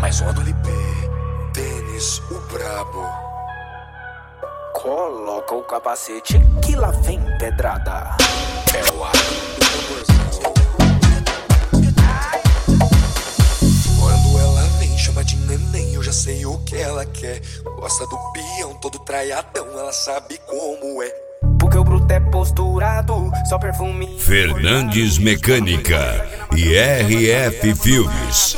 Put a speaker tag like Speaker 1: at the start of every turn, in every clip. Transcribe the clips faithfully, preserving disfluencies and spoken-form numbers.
Speaker 1: Mais uma do L P, Denis, o brabo.
Speaker 2: Coloca o capacete que lá vem pedrada.
Speaker 1: É o ar do tamborzão. Quando ela vem, chama de neném, eu já sei o que ela quer. Gosta do peão, todo traiadão, ela sabe como é.
Speaker 2: Porque o bruto é posturado, só perfume.
Speaker 3: Fernandes Mecânica e R F Filmes.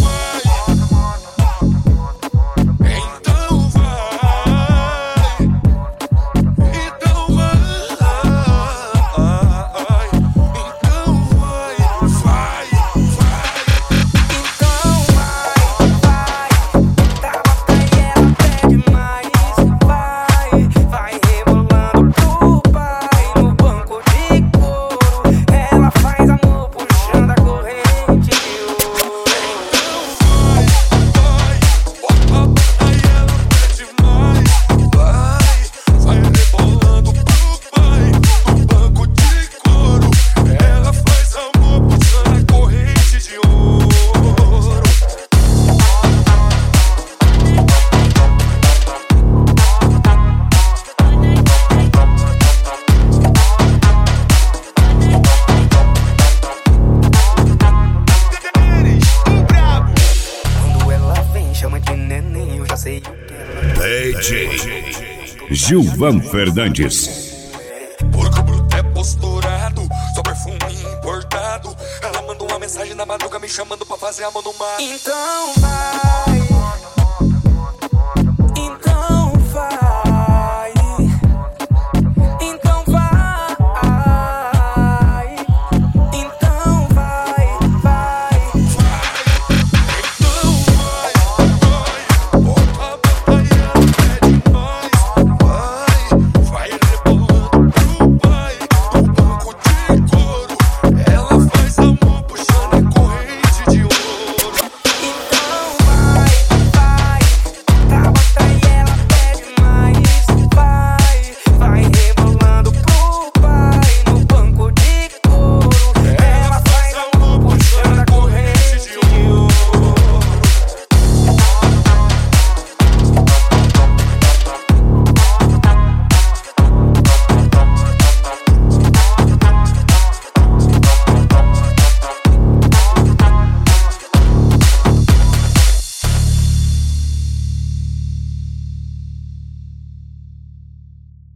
Speaker 3: D J Gilvan Fernandes.
Speaker 1: Porque o bruto é posturado, só perfume importado. Ela manda uma mensagem na madruga me chamando pra fazer a mão no mar.
Speaker 2: Então vai, então vai.